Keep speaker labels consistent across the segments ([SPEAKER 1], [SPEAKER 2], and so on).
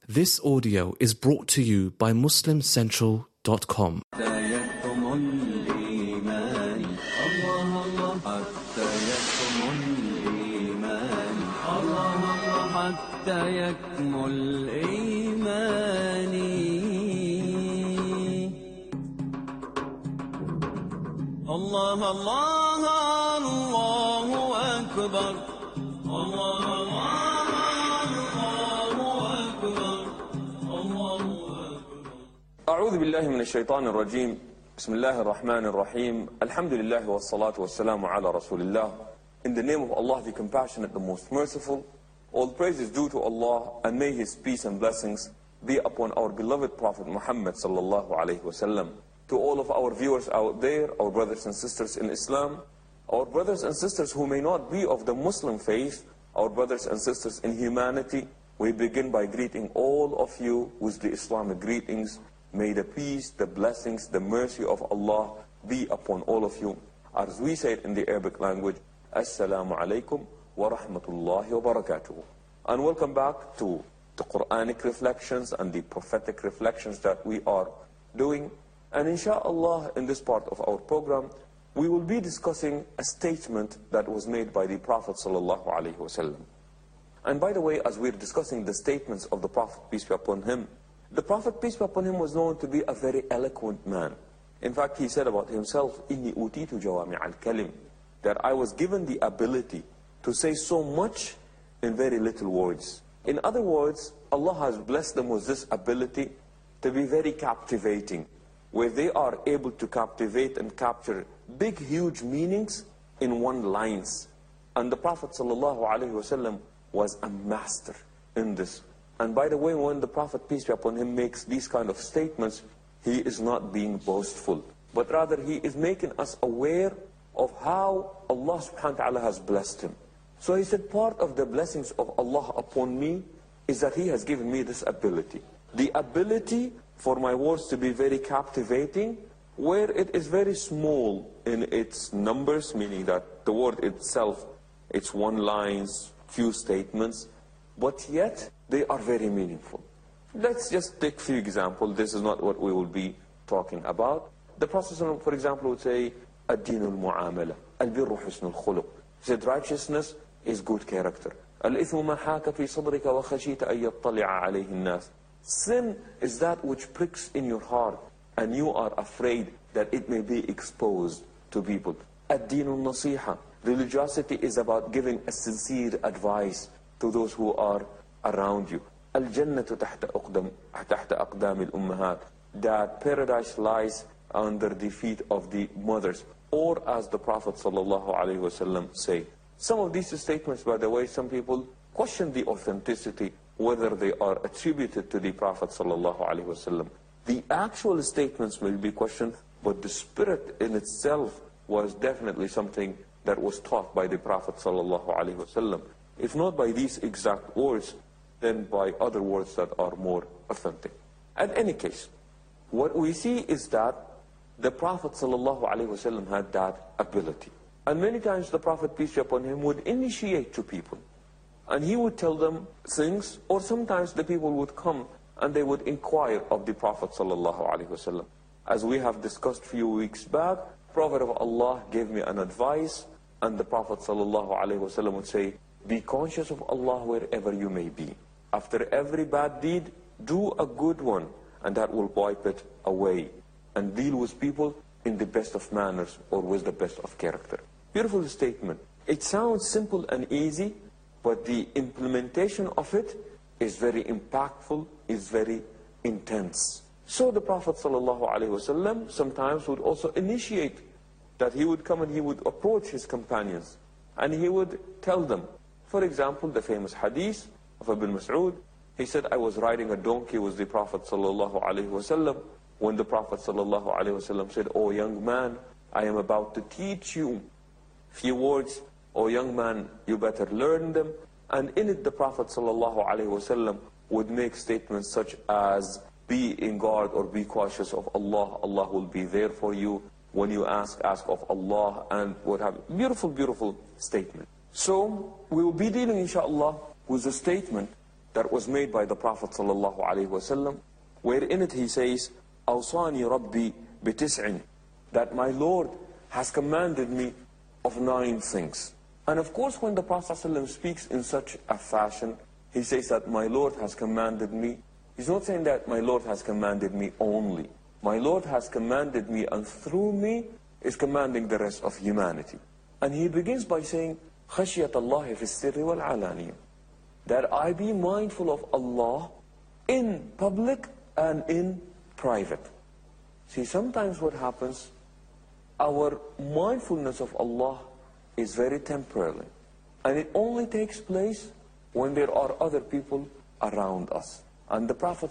[SPEAKER 1] This audio is brought to you by MuslimCentral.com.
[SPEAKER 2] الله الله الله أكبر الله الله أكبر الله أكبر
[SPEAKER 3] أعوذ بالله من الشيطان الرجيم بسم الله الرحمن الرحيم الحمد لله والصلاة والسلام على رسول الله. In the name of Allah, the Compassionate, the Most Merciful, all praise is due to Allah, and may His peace and blessings be upon our beloved Prophet Muhammad sallallahu alayhi wasallam. To all of our viewers out there, our brothers and sisters in Islam, our brothers and sisters who may not be of the Muslim faith, our brothers and sisters in humanity, we begin by greeting all of you with the Islamic greetings. May the peace, the blessings, the mercy of Allah be upon all of you. As we say it in the Arabic language, Assalamu alaikum wa rahmatullahi wa barakatuh. And welcome back to the Quranic reflections and the prophetic reflections that we are doing. And inshallah, in this part of our program, we will be discussing a statement that was made by the Prophet sallallahu alaihi wasallam. And by the way, as we're discussing the statements of the Prophet, peace be upon him, the Prophet, peace be upon him, was known to be a very eloquent man. In fact, he said about himself, "Inni utitu jawami' al-kalim," that I was given the ability to say so much in very little words. In other words, Allah has blessed them with this ability to be very captivating, where they are able to captivate and capture big, huge meanings in one lines. And the Prophet ﷺ was a master in this. And by the way, when the Prophet, peace be upon him, makes these kind of statements, he is not being boastful, but rather he is making us aware of how Allah subhanahu wa ta'ala has blessed him. So he said, part of the blessings of Allah upon me is that He has given me this ability. The ability for my words to be very captivating, where it is very small in its numbers, meaning that the word itself, it's one lines, few statements, but yet they are very meaningful. Let's just take a few examples. This is not what we will be talking about. The Prophet, for example, would say, "Ad-din al-mu'amala, al-birru husn al-khuluq." He said, righteousness is good character. "Al-ithmu ma haka fi sadrika wa khashita an yattali'a alayhi an-nas." Sin is that which pricks in your heart, and you are afraid that it may be exposed to people. Ad-din al-nasiha. Religiosity is about giving a sincere advice to those who are around you. Al-jannatu tahta aqdam al-ummahat. That paradise lies under the feet of the mothers. Or as the Prophet ﷺ say. Some of these statements, by the way, some people question the authenticity, whether they are attributed to the Prophet ﷺ. The actual statements will be questioned, but the spirit in itself was definitely something that was taught by the Prophet ﷺ. If not by these exact words, then by other words that are more authentic. In any case, what we see is that the Prophet ﷺ had that ability. And many times the Prophet, peace be upon him, would initiate to people. And he would tell them things, or sometimes the people would come and they would inquire of the Prophet ﷺ. As we have discussed a few weeks back, Prophet of Allah gave me an advice, and the Prophet ﷺ would say, "Be conscious of Allah wherever you may be. After every bad deed, do a good one, and that will wipe it away. And deal with people in the best of manners, or with the best of character." Beautiful statement. It sounds simple and easy, but the implementation of it is very impactful, is very intense. So the Prophet ﷺ sometimes would also initiate that he would come and he would approach his companions, and he would tell them. For example, the famous hadith of Ibn Mas'ud, he said, "I was riding a donkey with the Prophet ﷺ, when the Prophet ﷺ said, 'O young man, I am about to teach you few words. O young man, you better learn them.' And in it the Prophet ﷺ would make statements such as, 'Be in guard or be cautious of Allah. Allah will be there for you. When you ask of Allah,' and what have you." Beautiful, beautiful statement. So we will be dealing, inshallah, with a statement that was made by the Prophet sallallahu alaihi wasallam, where in it he says, "Awsani Rabbi bitis'in," that my Lord has commanded me of 9 things. And of course, when the Prophet ﷺ speaks in such a fashion, he says that my Lord has commanded me. He's not saying that my Lord has commanded me only. My Lord has commanded me, and through me is commanding the rest of humanity. And he begins by saying, خَشْيَةَ اللَّهِ فِي السِّرِّ وَالْعَلَانِيَةِ, that I be mindful of Allah in public and in private. See, sometimes what happens, our mindfulness of Allah is very temporary. And it only takes place when there are other people around us. And the Prophet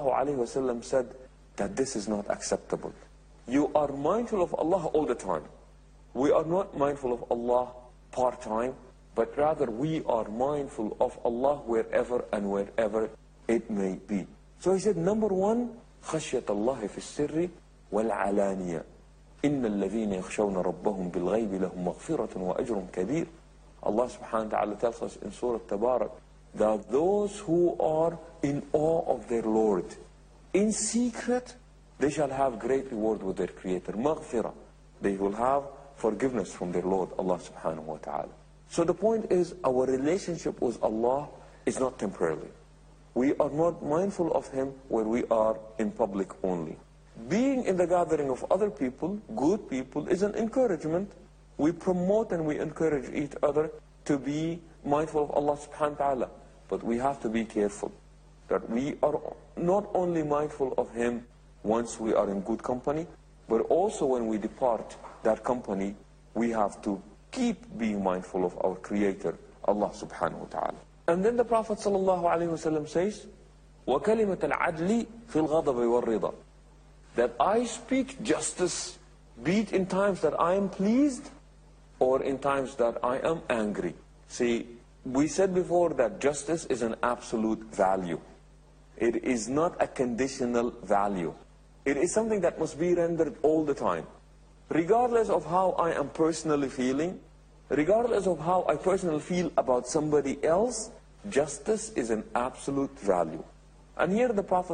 [SPEAKER 3] ﷺ said that this is not acceptable. You are mindful of Allah all the time. We are not mindful of Allah part-time, but rather we are mindful of Allah wherever and wherever it may be. So he said, number 1, خَشْيَةَ اللَّهِ فِي السِّرِّ وَالْعَلَانِيَةِ إِنَّ الَّذِينَ يَخْشَوْنَ رَبَّهُمْ بِالْغَيْبِ لَهُمْ مَغْفِرَةٌ وَأَجْرٌ كَبِيرٌ. Allah subhanahu wa ta'ala tells us in Surah Tabarak that those who are in awe of their Lord, in secret, they shall have great reward with their Creator. Maghfirah. They will have forgiveness from their Lord, Allah subhanahu wa ta'ala. So the point is, our relationship with Allah is not temporary. We are not mindful of Him when we are in public only. Being in the gathering of other people, good people, is an encouragement. We promote and we encourage each other to be mindful of Allah subhanahu wa ta'ala. But we have to be careful that we are not only mindful of Him once we are in good company, but also when we depart that company, we have to keep being mindful of our Creator, Allah subhanahu wa ta'ala. And then the Prophet sallallahu alaihi wasallam says, وَكَلِمَةَ الْعَدْلِ فِي الْغَضَبِ وَالرِّضَى, that I speak justice, be it in times that I am pleased or in times that I am angry. See, we said before that justice is an absolute value. It is not a conditional value. It is something that must be rendered all the time. Regardless of how I am personally feeling, regardless of how I personally feel about somebody else, justice is an absolute value. And here the Prophet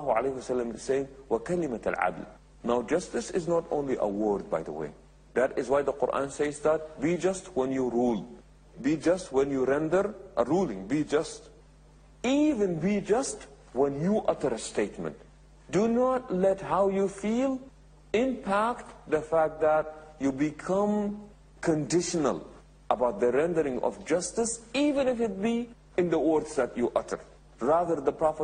[SPEAKER 3] ﷺ is saying, وَكَلِمَةَ الْعَدْلِ. Now justice is not only a word, by the way. That is why the Quran says that, be just when you rule. Be just when you render a ruling. Be just. Even be just when you utter a statement. Do not let how you feel impact the fact that you become conditional about the rendering of justice, even if it be in the words that you utter. Rather, the Prophet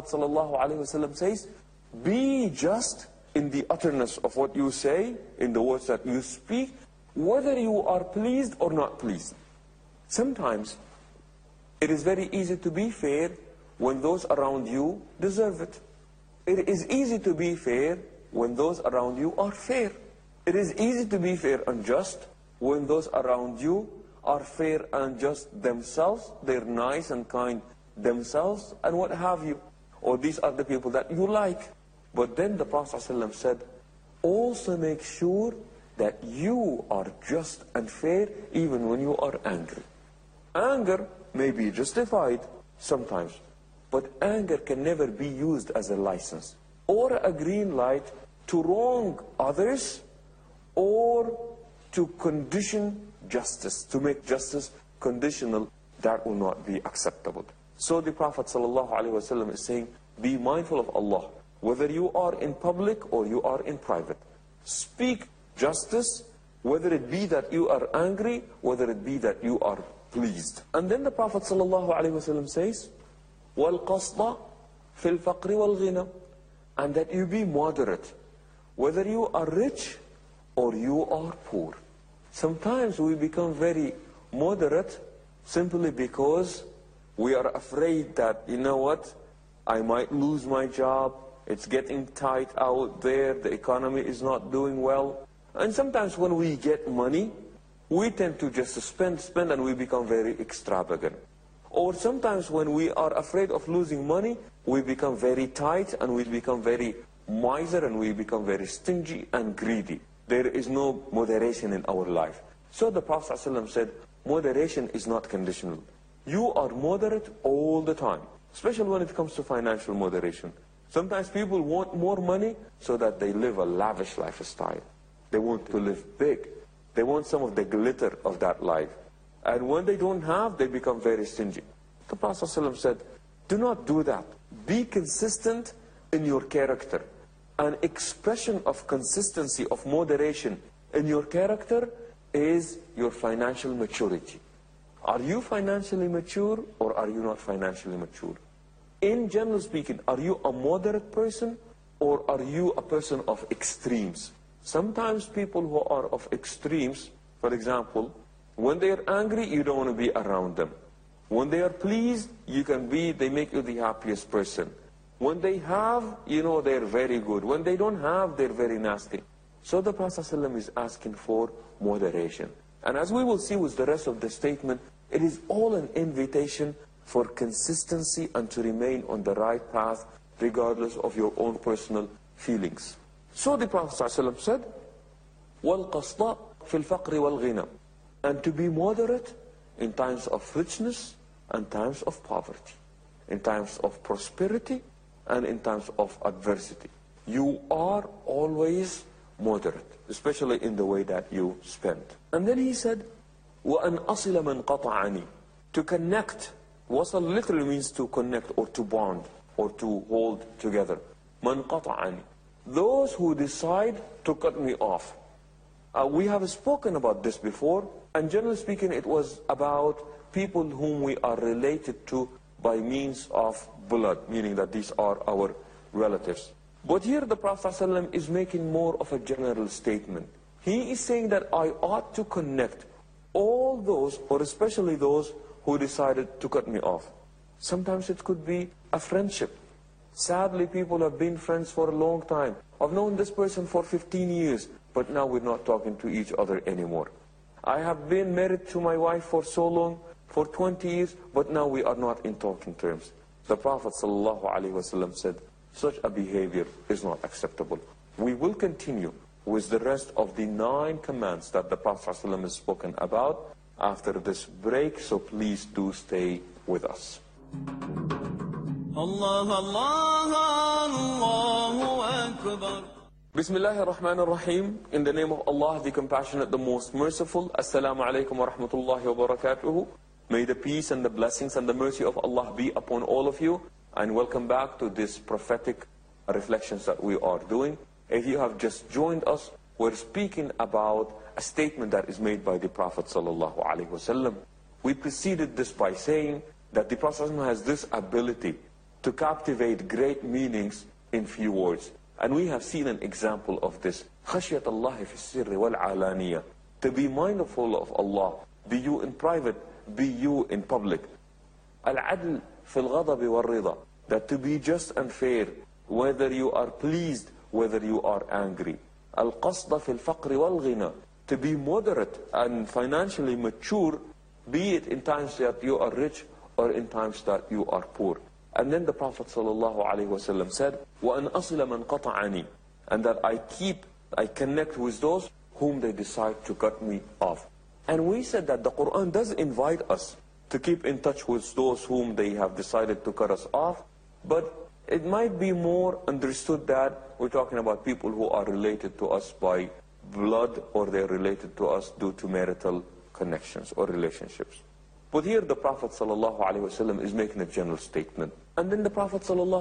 [SPEAKER 3] ﷺ says, be just in the utterness of what you say, in the words that you speak, whether you are pleased or not pleased. Sometimes it is very easy to be fair when those around you deserve it. It is easy to be fair when those around you are fair. It is easy to be fair and just when those around you are fair and just themselves. They're nice and kind themselves and what have you. Or these are the people that you like. But then the Prophet ﷺ said, also make sure that you are just and fair even when you are angry. Anger may be justified sometimes, but anger can never be used as a license or a green light to wrong others or to condition justice, to make justice conditional. That will not be acceptable. So the Prophet ﷺ is saying, be mindful of Allah, whether you are in public or you are in private. Speak justice, whether it be that you are angry, whether it be that you are pleased. And then the Prophet ﷺ says, وَالْقَصْدَ فِي الْفَقْرِ وَالْغِنَى, and that you be moderate, whether you are rich or you are poor. Sometimes we become very moderate simply because we are afraid that, you know what, I might lose my job, it's getting tight out there, the economy is not doing well. And sometimes when we get money, we tend to just spend, and we become very extravagant. Or sometimes when we are afraid of losing money, we become very tight and we become very miser and we become very stingy and greedy. There is no moderation in our life. So the Prophet ﷺ said, moderation is not conditional. You are moderate all the time. especially when it comes to financial moderation. Sometimes people want more money so that they live a lavish lifestyle. They want to live big. They want some of the glitter of that life. And when they don't have, they become very stingy. The Prophet ﷺ said, do not do that. Be consistent in your character. An expression of consistency, of moderation in your character is your financial maturity. Are you financially mature or are you not financially mature? In general speaking, are you a moderate person or are you a person of extremes? Sometimes people who are of extremes, for example, when they are angry, you don't want to be around them. When they are pleased, they make you the happiest person. When they have, they're very good. When they don't have, they're very nasty. So the Prophet ﷺ is asking for moderation. And as we will see with the rest of the statement, it is all an invitation for consistency and to remain on the right path regardless of your own personal feelings. So the Prophet ﷺ said, وَالْقَصْدَ فِي الْفَقْرِ وَالْغِنَى, and to be moderate in times of richness and times of poverty, in times of prosperity and in times of adversity. You are always moderate, especially in the way that you spend. And then he said, وَأَنْ أَصِلَ مَنْ قَطَعَنِي, to connect. Wasal literally means to connect or to bond or to hold together. مَنْ قَطَعَنِي, those who decide to cut me off. We have spoken about this before, and generally speaking it was about people whom we are related to by means of blood, meaning that these are our relatives. But here the Prophet ﷺ is making more of a general statement. He is saying that I ought to connect all those, or especially those who decided to cut me off. Sometimes it could be a friendship. Sadly, people have been friends for a long time. I've known this person for 15 years, but now we're not talking to each other anymore. I have been married to my wife for so long, for 20 years, but now we are not in talking terms. The Prophet ﷺ said, such a behavior is not acceptable. We will continue with the rest of the 9 commands that the Prophet ﷺ has spoken about after this break, so please do stay with us.
[SPEAKER 2] Allah, Allah, Allahu Akbar.
[SPEAKER 3] Bismillahir Rahmanir Rahim. In the name of Allah, the Compassionate, the Most Merciful. Assalamu alaikum wa rahmatullahi wa barakatuhu. May the peace and the blessings and the mercy of Allah be upon all of you. And welcome back to this prophetic reflections that we are doing. If you have just joined us, we're speaking about a statement that is made by the Prophet sallallahu alaihi wasallam. We preceded this by saying that the Prophet has this ability to captivate great meanings in few words. And we have seen an example of this. خَشْيَةَ اللَّهِ فِي السِّرِّ وَالْعَلَانِيَةِ, to be mindful of Allah, be you in private, be you in public. Al-'adl fi al-ghadab wal-rida, that to be just and fair, whether you are pleased, whether you are angry. Al-qasda fi al-faqr wal-ghina, to be moderate and financially mature, be it in times that you are rich or in times that you are poor. And then the Prophet ﷺ said, وَأَنْ أَصِلَ مَنْ قَطَعَنِي, and that I connect with those whom they decide to cut me off. And we said that the Quran does invite us to keep in touch with those whom they have decided to cut us off, but it might be more understood that we're talking about people who are related to us by blood, or they're related to us due to marital connections or relationships. But here the Prophet ﷺ is making a general statement. And then the Prophet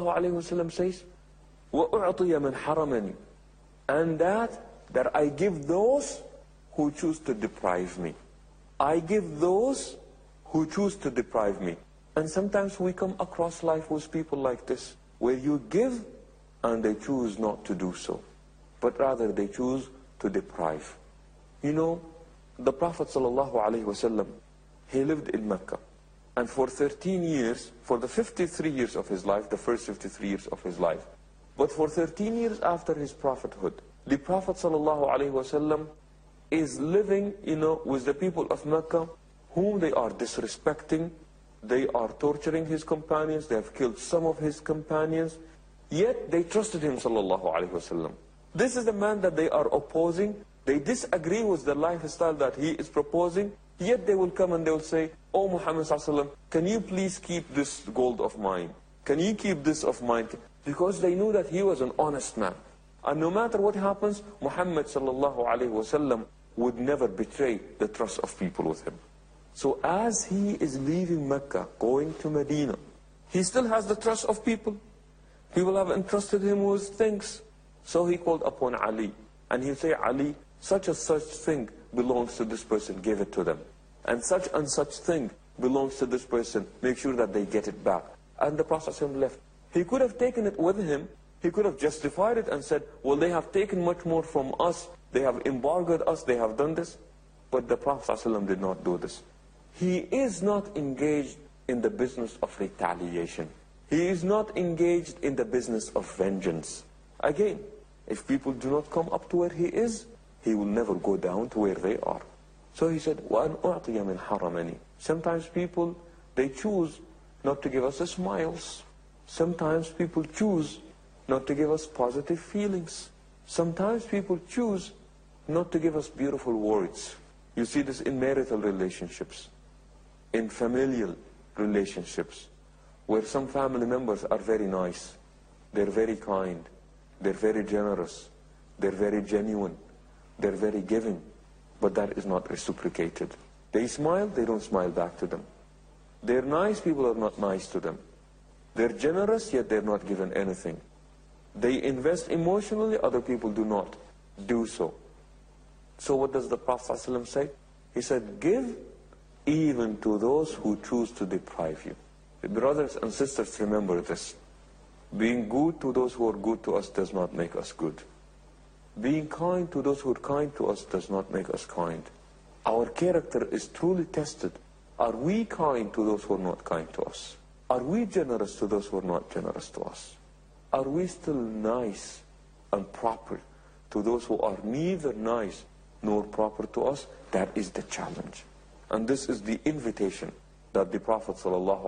[SPEAKER 3] ﷺ says, وَأُعْطِيَ مَنْ حَرَمَنِي, and that I give those who choose to deprive me. I give those who choose to deprive me. And sometimes we come across life with people like this, where you give and they choose not to do so, but rather they choose to deprive. You know, the Prophet ﷺ, he lived in Mecca. And for 13 years, for the 53 years of his life, the first 53 years of his life, but for 13 years after his prophethood, the Prophet ﷺ is living, with the people of Mecca, whom they are disrespecting. They are torturing his companions. They have killed some of his companions. Yet they trusted him, ﷺ. This is the man that they are opposing. They disagree with the lifestyle that he is proposing. Yet they will come and they will say, "Oh Muhammad sallallahu alaihi wasallam, can you please keep this gold of mine? Can you keep this of mine?" Because they knew that he was an honest man. And no matter what happens, Muhammad sallallahu alaihi wasallam would never betray the trust of people with him. So as he is leaving Mecca, going to Medina, he still has the trust of people. People have entrusted him with things. So he called upon Ali. And he'll say, "Ali, such and such thing belongs to this person, give it to them. And such thing belongs to this person, make sure that they get it back." And the Prophet ﷺ left. He could have taken it with him. He could have justified it and said, "Well, they have taken much more from us. They have embargoed us. They have done this." But the Prophet ﷺ did not do this. He is not engaged in the business of retaliation. He is not engaged in the business of vengeance. Again, if people do not come up to where he is, he will never go down to where they are. So he said, وَأَنْ أُعْطِيَ مِنْ حَرَمَنِي. Sometimes people, they choose not to give us the smiles. Sometimes people choose not to give us positive feelings. Sometimes people choose not to give us beautiful words. You see this in marital relationships, in familial relationships, where some family members are very nice, they're very kind, they're very generous, they're very genuine, they're very giving, but that is not reciprocated. They smile, they don't smile back to them. They're nice, people are not nice to them. They're generous, yet they're not given anything. They invest emotionally, other people do not do so. So what does the Prophet ﷺ say? He said, "Give even to those who choose to deprive you." Brothers and sisters, remember this. Being good to those who are good to us does not make us good. Being kind to those who are kind to us does not make us kind. Our character is truly tested. Are we kind to those who are not kind to us? Are we generous to those who are not generous to us? Are we still nice and proper to those who are neither nice nor proper to us? That is the challenge. And this is the invitation that the Prophet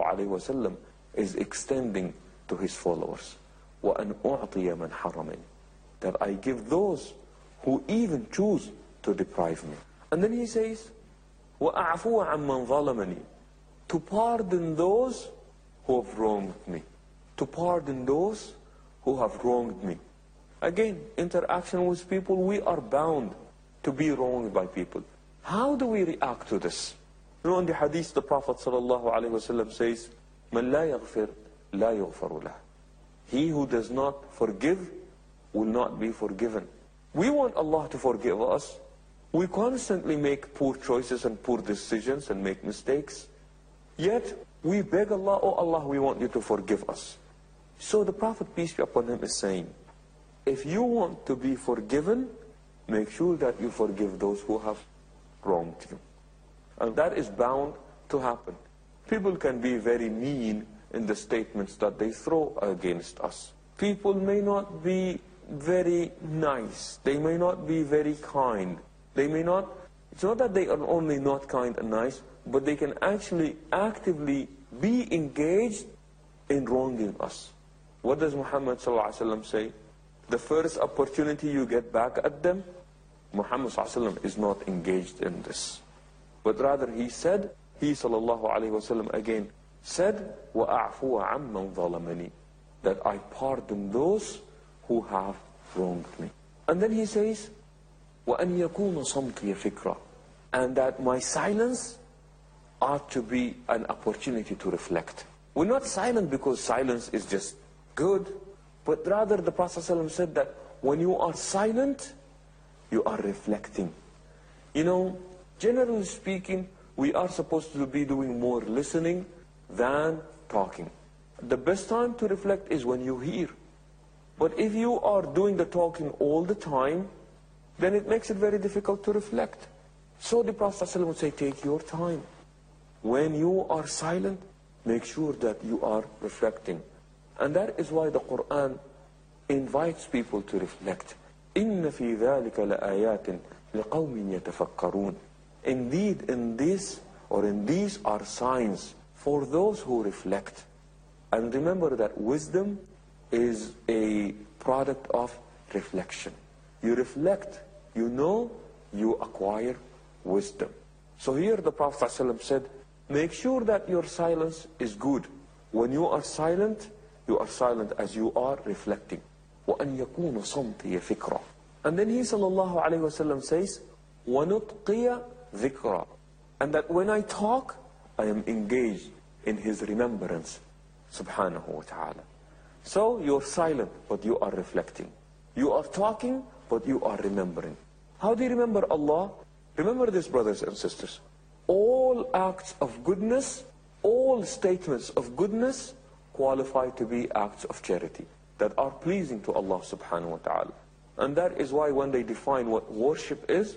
[SPEAKER 3] ﷺ is extending to his followers. وَأَنْ أُعْطِيَ مَنْ حَرَمَنِي. That I give those who even choose to deprive me. And then he says, وَأَعْفُوَ عَمَّنْ ظَلَمَنِي. To pardon those who have wronged me. To pardon those who have wronged me. Again, interaction with people, we are bound to be wronged by people. How do we react to this? You know, in the hadith, the Prophet ﷺ says, مَنْ لَا يَغْفِرْ لَا يُغْفَرُ لَهُ. He who does not forgive will not be forgiven. We want Allah to forgive us. We constantly make poor choices and poor decisions and make mistakes. Yet, we beg Allah, "Oh Allah, we want you to forgive us." So the Prophet, peace be upon him, is saying, if you want to be forgiven, make sure that you forgive those who have wronged you. And that is bound to happen. People can be very mean in the statements that they throw against us. People may not be very nice. They may not be very kind. They may not, it's not that they are only not kind and nice, but they can actually actively be engaged in wronging us. What does Muhammad ﷺ say? The first opportunity you get back at them, Muhammad ﷺ is not engaged in this. But rather he said, he ﷺ again said, وَأَعْفُوَ عَمَّنْ ظَلَمَنِي. That I pardon those who have wronged me. And then he says, وَأَنْ يَكُونَ صَمْتِيَ فِكْرًا. And that my silence ought to be an opportunity to reflect. We're not silent because silence is just good, but rather the Prophet ﷺ said that when you are silent, you are reflecting. You know, generally speaking, we are supposed to be doing more listening than talking. The best time to reflect is when you hear. But if you are doing the talking all the time, then it makes it very difficult to reflect. So the Prophet ﷺ would say, take your time. When you are silent, make sure that you are reflecting. And that is why the Quran invites people to reflect. إِنَّ فِي ذَلِكَ لَآيَاتٍ لِقَوْمٍ يَتَفَكَّرُونَ. Indeed, in this or in these are signs for those who reflect. And remember that wisdom is a product of reflection. You reflect, you know, you acquire wisdom. So here the Prophet ﷺ said, Make sure that your silence is good. When you are silent as you are reflecting. وَأَنْ يَكُونَ صَمْتِيَ فِكْرًا. And then he sallallahu alayhi wa sallam says, وَنُطْقِيَ ذِكْرًا. And that when I talk, I am engaged in his remembrance, subhanahu wa ta'ala. So you're silent, but you are reflecting. You are talking, but you are remembering. How do you remember Allah? Remember this, brothers and sisters. All acts of goodness, all statements of goodness qualify to be acts of charity that are pleasing to Allah subhanahu wa ta'ala. And that is why when they define what worship is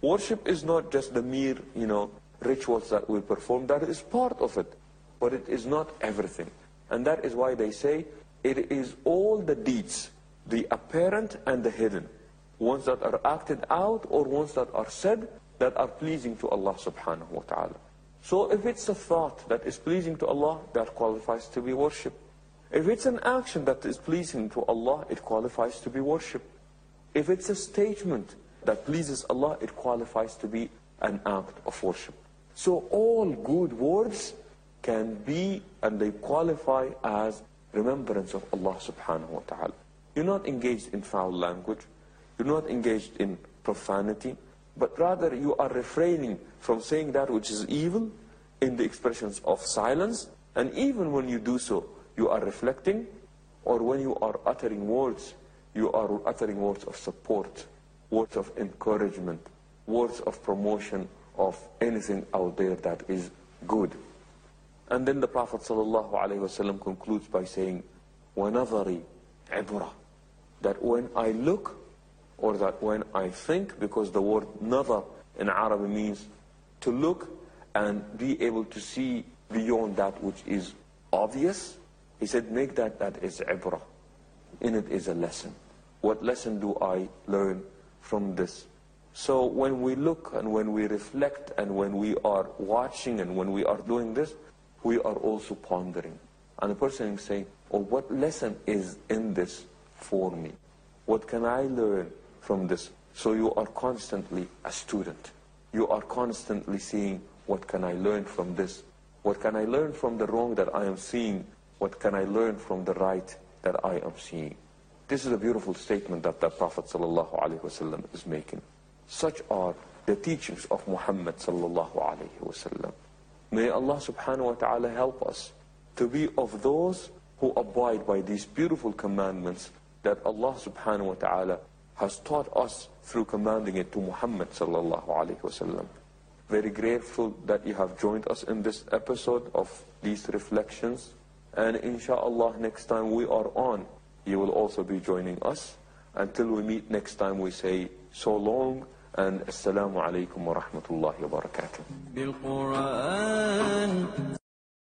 [SPEAKER 3] not just the mere, rituals that we perform. That is part of it, but it is not everything. And that is why they say it is all the deeds, the apparent and the hidden, ones that are acted out or ones that are said, that are pleasing to Allah subhanahu wa ta'ala. So if it's a thought that is pleasing to Allah, that qualifies to be worship. If it's an action that is pleasing to Allah, it qualifies to be worship. If it's a statement that pleases Allah, it qualifies to be an act of worship. So all good words can be, and they qualify as remembrance of Allah subhanahu wa ta'ala. You're not engaged in foul language. You're not engaged in profanity. But rather you are refraining from saying that which is evil in the expressions of silence. And even when you do so, you are reflecting. Or when you are uttering words, you are uttering words of support, words of encouragement, words of promotion of anything out there that is good. And then the Prophet ﷺ concludes by saying, وَنَظَرِ عِبْرَةً. That when I look, or that when I think, because the word nazar in Arabic means to look and be able to see beyond that which is obvious. He said, make that is ibrah. In it is a lesson. What lesson do I learn from this? So when we look and when we reflect and when we are watching and when we are doing this, we are also pondering. And the person is saying, oh, what lesson is in this for me? What can I learn from this? So you are constantly a student. You are constantly seeing, what can I learn from this? What can I learn from the wrong that I am seeing? What can I learn from the right that I am seeing? This is a beautiful statement that the Prophet ﷺ is making. Such are the teachings of Muhammad ﷺ. May Allah subhanahu wa ta'ala help us to be of those who abide by these beautiful commandments that Allah subhanahu wa ta'ala has taught us through commanding it to Muhammad sallallahu alayhi wasallam. Very grateful that you have joined us in this episode of these reflections. And inshallah, next time we are on, you will also be joining us. Until we meet next time, we say so long and assalamu alaikum wa rahmatullahi wa barakatuh.